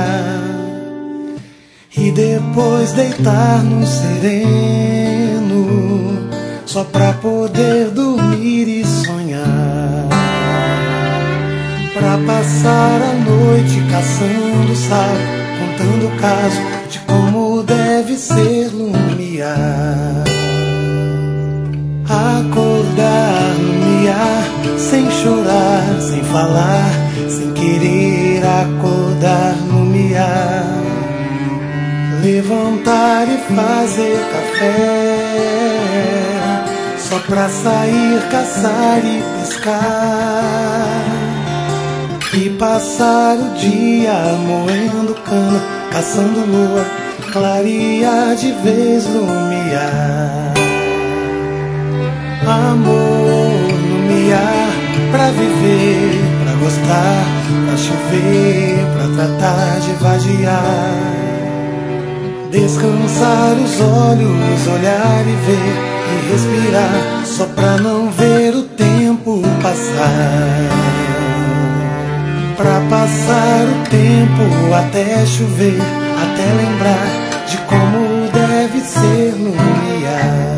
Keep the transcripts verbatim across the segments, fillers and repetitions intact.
e depois deitar no sereno, só pra poder dormir e sonhar, pra passar a noite caçando sal, contando o caso de como deve ser lumiar. Acordar no miar, sem chorar, sem falar, sem querer acordar no miar. Levantar e fazer café, só pra sair, caçar e pescar, e passar o dia moendo cana, caçando lua, clarear de vez lumiar. Amor no miar, pra viver, pra gostar, pra chover, pra tratar de vadiar. Descansar os olhos, olhar e ver e respirar, só pra não ver o tempo passar. Pra passar o tempo até chover, até lembrar de como deve ser lumiar.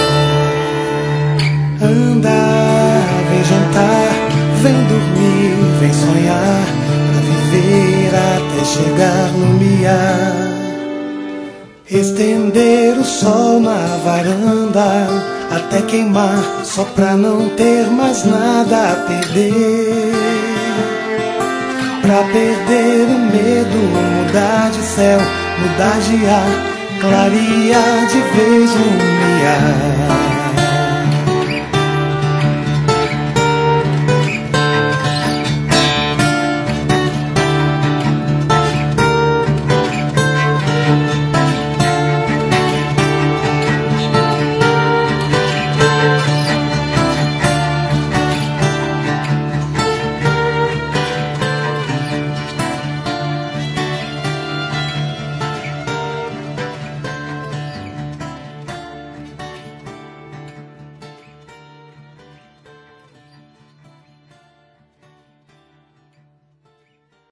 Andar, vem jantar, vem dormir, vem sonhar, pra viver até chegar no lumiar. Estender o sol na varanda até queimar, só pra não ter mais nada a perder. Pra perder o medo, mudar de céu, mudar de ar, clarear de vez lumiar.